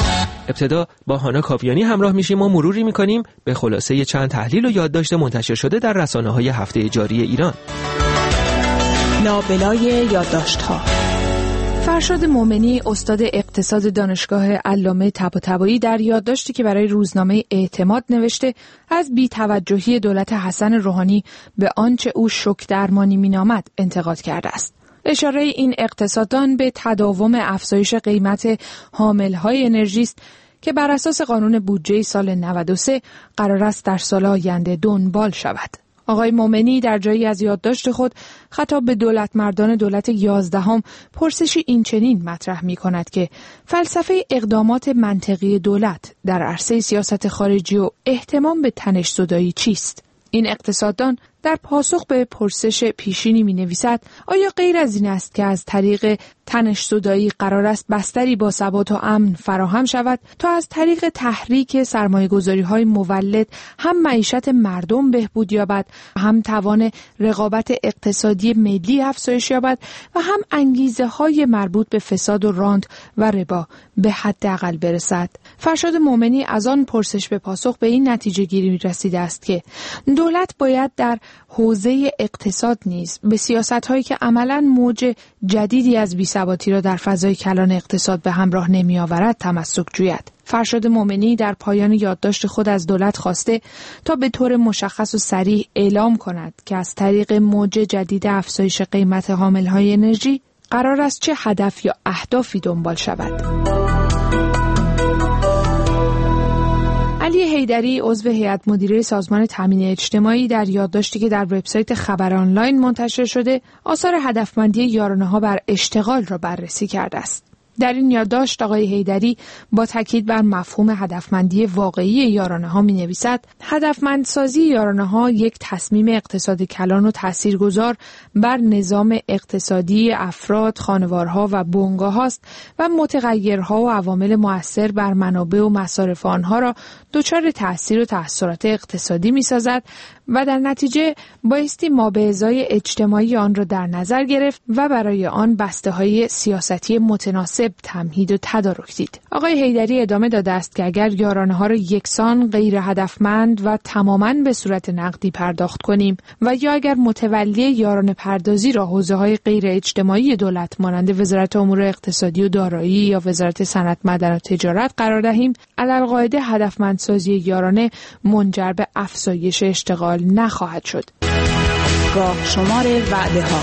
ابتدا با هانا کاویانی همراه میشیم و مروری میکنیم به خلاصه چند تحلیل و یادداشت منتشر شده در رسانه‌های هفته جاری ایران. لابلای یادداشت‌ها. فرشاد مومنی، استاد اقتصاد دانشگاه علامه طباطبایی، در یادداشتی که برای روزنامه اعتماد نوشته از بی‌توجهی دولت حسن روحانی به آنچه او شوک درمانی مینامد انتقاد کرده است. اشاره این اقتصاددان به تداوم افزایش قیمت حامل‌های انرژی است که بر اساس قانون بودجه سال 93 قرار است در سال آینده دنبال شود. آقای مومنی در جایی از یادداشت خود خطاب به دولت مردان دولت 11 پرسشی این چنین مطرح می کند که فلسفه اقدامات منطقی دولت در عرصه سیاست خارجی و اهتمام به تنش‌زدایی چیست؟ این اقتصاددان در پاسخ به پرسش پیشینی می نویسد آیا غیر از این است که از طریق تنش‌زدایی قرار است بستری با ثبات و امن فراهم شود تا از طریق تحریک سرمایه‌گذاری‌های مولد هم معیشت مردم بهبود یابد، هم توان رقابت اقتصادی ملی افزایش یابد و هم انگیزه‌های مربوط به فساد و راند و ربا به حداقل برسد؟ فرشاد مومنی از آن پرسش به پاسخ به این نتیجه گیری رسیده است که دولت باید در حوزه اقتصاد نیز به سیاست‌هایی که عملاً موج جدیدی از بی‌ثباتی را در فضای کلان اقتصاد به همراه نمی‌آورد تمسک جوید. فرشاد مومنی در پایان یادداشت خود از دولت خواسته تا به طور مشخص و صریح اعلام کند که از طریق موج جدید افزایش قیمت حامل‌های انرژی قرار است چه هدف یا اهدافی دنبال شود. علی حیدری، عضو هیئت مدیره سازمان تامین اجتماعی، در یادداشتی که در وبسایت خبر آنلاین منتشر شده، آثار هدفمندی یارانه‌ها بر اشتغال را بررسی کرده است. در این یادداشت آقای حیدری با تاکید بر مفهوم هدفمندی واقعی یارانه‌ها می‌نویسد: هدفمندسازی یارانه‌ها یک تصمیم اقتصاد کلان و تاثیرگذار بر نظام اقتصادی افراد، خانوارها و بنگاه‌ها است و متغیرها و عوامل مؤثر بر منابع و مصارف آنها را دچار تأثیر و تأثیرات اقتصادی می‌سازد و در نتیجه بایستی مابعضای اجتماعی آن را در نظر گرفت و برای آن بسته‌های سیاستی متناسب تمهید و تدارک دید. آقای حیدری ادامه داده است که اگر یارانه‌ها را یکسان، غیر هدفمند و تماماً به صورت نقدی پرداخت کنیم و یا اگر متولی یارانه پردازی را حوزه‌های غیر اجتماعی دولت مانند وزارت امور اقتصادی و دارایی یا وزارت صنعت، معدن و تجارت قرار دهیم، علالقاعده هدفمندسازی یارانه منجر به افزایش اشتغال نخواهد شد. گاه شمار وعده ها.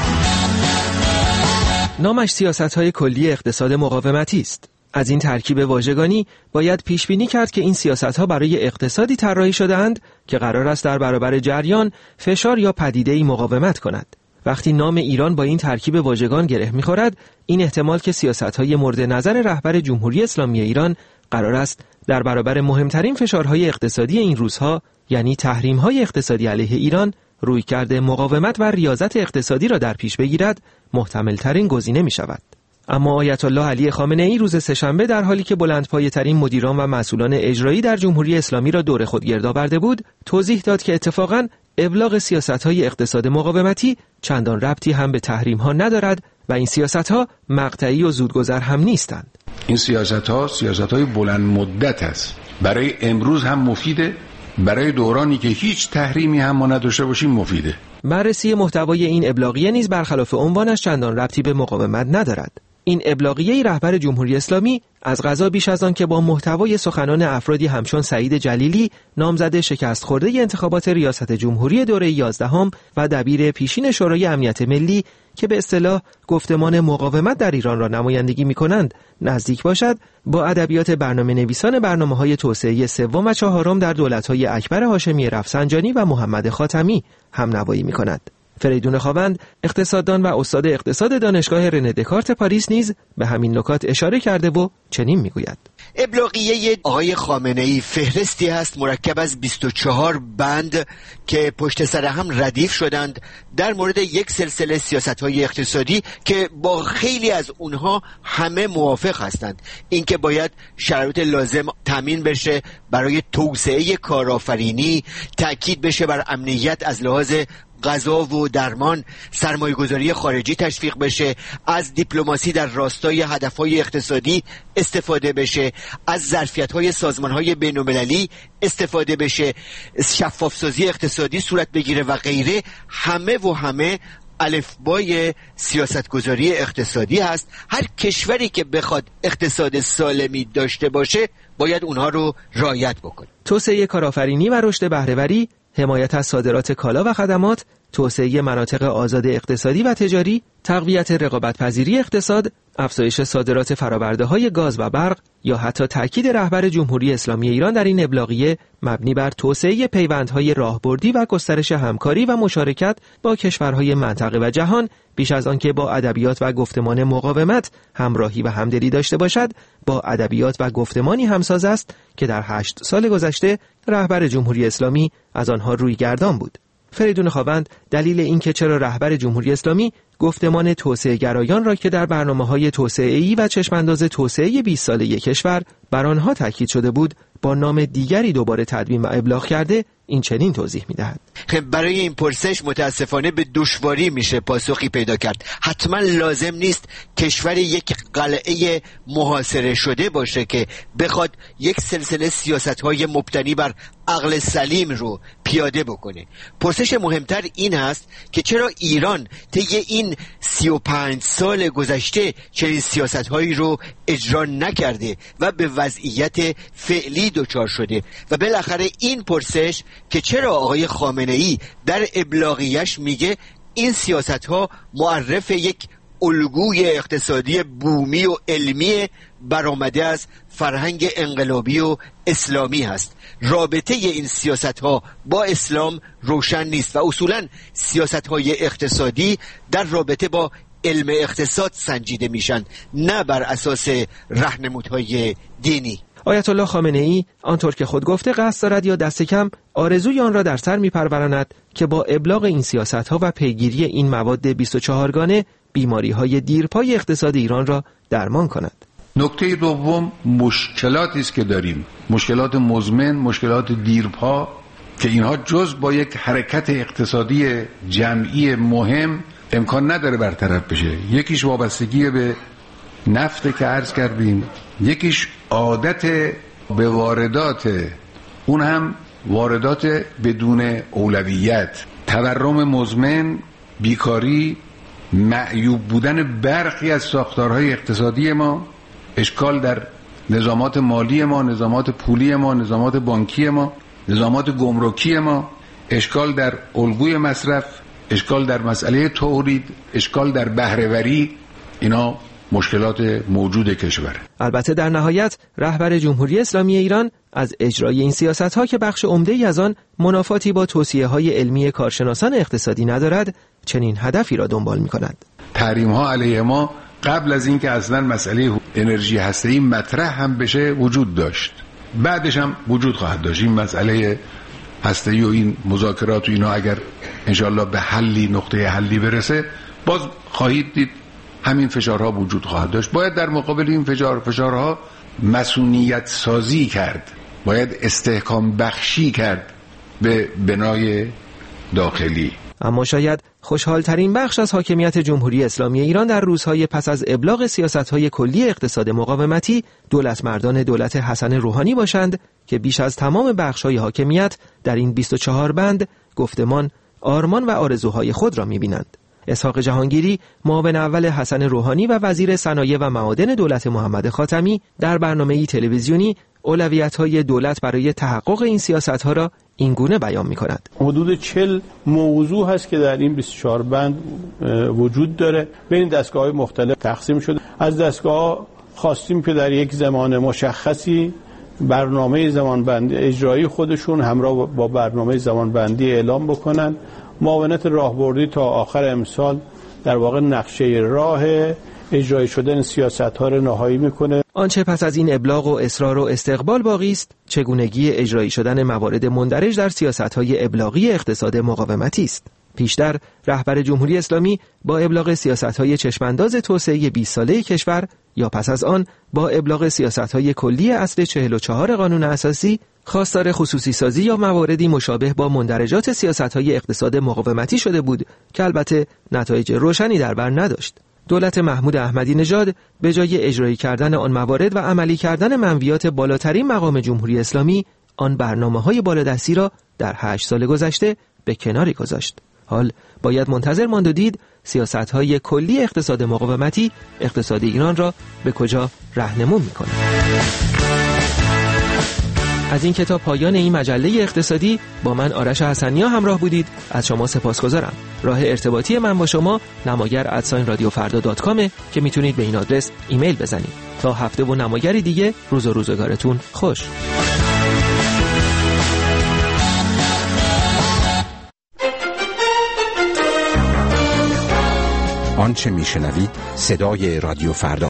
نامش سیاست‌های کلی اقتصاد مقاومتی است. از این ترکیب واژگانی باید پیش بینی کرد که این سیاست‌ها برای اقتصادی طراحی شده‌اند که قرار است در برابر جریان، فشار یا پدیده‌ای مقاومت کند. وقتی نام ایران با این ترکیب واژگان گره می‌خورد، این احتمال که سیاست‌های مورد نظر رهبر جمهوری اسلامی ایران قرار است در برابر مهمترین فشارهای اقتصادی این روزها، یعنی تحریم‌های اقتصادی علیه ایران، رویکرد مقاومت و ریاضت اقتصادی را در پیش بگیرد، محتمل‌ترین گزینه می‌شود. اما آیت الله علی خامنه‌ای روز سه‌شنبه در حالی که بلندپایه‌ترین مدیران و مسئولان اجرایی در جمهوری اسلامی را دور خود گرد آورده بود، توضیح داد که اتفاقاً ابلاغ سیاست‌های اقتصاد مقاومتی چندان ربطی هم به تحریم‌ها ندارد و این سیاست‌ها مقطعی و زودگذر هم نیستند. این سیاست‌های بلند مدت است. برای امروز هم مفیده، برای دورانی که هیچ تحریمی هم ما نداشته باشیم مفیده. بررسی محتوای این ابلاغیه نیز برخلاف عنوانش چندان ربطی به مقاومت ندارد. این ابلاغیه رهبر جمهوری اسلامی از قضا بیش از آن که با محتوای سخنان افرادی همچون سعید جلیلی، نامزد شکست خورده انتخابات ریاست جمهوری دوره 11 و دبیر پیشین شورای امنیت ملی که به اصطلاح گفتمان مقاومت در ایران را نمایندگی می‌کنند، نزدیک باشد، با ادبیات برنامه‌نویسان برنامه‌های توسعه سوم و چهارم در دولت‌های اکبر هاشمی رفسنجانی و محمد خاتمی همنوایی می‌کند. فریدون خاوند، اقتصاددان و استاد اقتصاد دانشگاه رنه دکارت پاریس نیز به همین نکات اشاره کرده و چنین میگوید: ابلاغیه آقای خامنه‌ای فهرستی است مرکب از 24 بند که پشت سر هم ردیف شدند در مورد یک سلسله سیاست‌های اقتصادی که با خیلی از اونها همه موافق هستند. اینکه باید شرایط لازم تامین بشه برای توسعه کارآفرینی، تأکید بشه بر امنیت از لحاظ غذا و درمان، سرمایه‌گذاری خارجی تشویق بشه، از دیپلماسی در راستای هدفهای اقتصادی استفاده بشه، از ظرفیت‌های سازمان‌های بین‌المللی استفاده بشه، شفاف‌سازی اقتصادی صورت بگیره و غیره. همه الفبای سیاستگذاری اقتصادی هست. هر کشوری که بخواد اقتصاد سالمی داشته باشه باید اونها رو رعایت بکنه. توسعه کارآفرینی و رشد بهره‌وری، حمایت از صادرات کالا و خدمات، توسعه مناطق آزاد اقتصادی و تجاری، تقویت رقابت‌پذیری اقتصاد، افزایش صادرات فرآورده‌های گاز و برق یا حتی تاکید رهبر جمهوری اسلامی ایران در این ابلاغیه مبنی بر توسعه پیوندهای راهبردی و گسترش همکاری و مشارکت با کشورهای منطقه و جهان، بیش از آنکه با ادبیات و گفتمان مقاومت همراهی و همدلی داشته باشد، با ادبیات و گفتمانی همساز است که در 8 سال گذشته رهبر جمهوری اسلامی از آنها روی گردان بود. فریدون خاوند دلیل اینکه چرا رهبر جمهوری اسلامی گفتمان توسعه گرایان را که در برنامه‌های توسعه‌ای و چشمانداز توسعه 20 ساله کشور بر آنها تاکید شده بود، با نام دیگری دوباره تدوین و ابلاغ کرده، این چنین توضیح می‌دهد. برای این پرسش متاسفانه به دشواری میشه پاسخی پیدا کرد. حتما لازم نیست کشور یک قلعه محاصره شده باشه که بخواد یک سلسله سیاست‌های مبتنی بر عقل سلیم رو پیاده بکنه. پرسش مهمتر این هست که چرا ایران طی این 35 سال گذشته چنین سیاست‌هایی رو اجرا نکرده و به وضعیت فعلی دچار شده. و بالاخره این پرسش که چرا آقای خامنه‌ای در ابلاغیش میگه این سیاست‌ها معرف یک الگوی اقتصادی بومی و علمی برآمده از فرهنگ انقلابی و اسلامی هست. رابطه این سیاست‌ها با اسلام روشن نیست و اصولاً سیاست‌های اقتصادی در رابطه با علم اقتصاد سنجیده میشن، نه بر اساس راهنمودهای دینی. آیت الله خامنه‌ای آنطور که خود گفته قصد دارد یا دست کم آرزوی آن را در سر می‌پروراند که با ابلاغ این سیاست‌ها و پیگیری این مواد 24 گانه بیماری‌های دیرپای اقتصاد ایران را درمان کند. نکته دوم مشکلاتی است که داریم، مشکلات مزمن، مشکلات دیرپا که اینها جز با یک حرکت اقتصادی جمعی مهم امکان نداره برطرف بشه. یکیش وابستگی به نفت که عرض کردیم، یکیش عادت به واردات، اون هم واردات بدون اولویت، تورم مزمن، بیکاری، معیوب بودن برخی از ساختارهای اقتصادی ما، اشکال در نظامات مالی ما، نظامات پولی ما، نظامات بانکی ما، نظامات گمرکی ما، اشکال در الگوی مصرف، اشکال در مسئله تولید، اشکال در بهره‌وری. اینا مشکلات موجود کشور. البته در نهایت رهبر جمهوری اسلامی ایران از اجرای این سیاست‌ها که بخش عمده‌ای از آن منافاتی با توصیه‌های علمی کارشناسان اقتصادی ندارد، چنین هدفی را دنبال می‌کند. تحریم‌ها علیه ما قبل از اینکه اصلاً مسئله انرژی هسته‌ای مطرح هم بشه وجود داشت، بعدش هم وجود خواهد داشت. این مسئله هسته‌ای و این مذاکرات و اینا اگر انشالله به حلی، نقطه حلی برسه، باز خواهید دید همین فشارها وجود خواهد داشت. باید در مقابل این فشارها مسئولیت سازی کرد، باید استحکام بخشی کرد به بنای داخلی. اما شاید خوشحالترین بخش از حاکمیت جمهوری اسلامی ایران در روزهای پس از ابلاغ سیاست‌های کلی اقتصاد مقاومتی دولت مردان دولت حسن روحانی باشند که بیش از تمام بخش‌های حاکمیت در این 24 بند گفتمان، آرمان و آرزوهای خود را می‌بینند. اسحاق جهانگیری، معاون اول حسن روحانی و وزیر صنایع و معادن دولت محمد خاتمی، در برنامه‌ای تلویزیونی اولویت‌های دولت برای تحقق این سیاست‌ها را این گونه بیان می‌کند. حدود 40 موضوع هست که در این 24 بند وجود داره، بین دستگاه‌های مختلف تقسیم شده. از دستگاه‌ها خواستیم که در یک زمان مشخصی برنامه زمانبندی اجرایی خودشون همراه با برنامه زمانبندی اعلام بکنن. معاونت راهبردی تا آخر امسال در واقع نقشه راه اجرایی شدن سیاست‌ها را نهایی میکنه. آنچه پس از این ابلاغ و اصرار و استقبال باقی است، چگونگی اجرایی شدن موارد مندرج در سیاست‌های ابلاغی اقتصاد مقاومتی است. پیشتر رهبر جمهوری اسلامی با ابلاغ سیاست‌های چشمانداز توسعه 20 ساله کشور یا پس از آن با ابلاغ سیاست‌های کلی اصل 44 قانون اساسی خواستار خصوصی سازی یا مواردی مشابه با مندرجات سیاست‌های اقتصاد مقاومتی شده بود که البته نتایج روشنی در بر نداشت. دولت محمود احمدی نژاد به جای اجرایی کردن آن موارد و عملی کردن منویات بالاترین مقام جمهوری اسلامی، آن برنامه‌های بالادستی را در 8 سال گذشته به کناری گذاشت. حال باید منتظر ماند و دید سیاست‌های کلی اقتصاد مقاومتی اقتصاد ایران را به کجا راهنمون می‌کند. از این کتاب پایان این مجله اقتصادی با من آرش حسنیا همراه بودید. از شما سپاسگزارم. راه ارتباطی من با شما نماگر@radiofarda.com که میتونید به این آدرس ایمیل بزنید. تا هفته و نماگری دیگه روز و روزگارتون خوش. آنچه میشنوید صدای رادیو فردا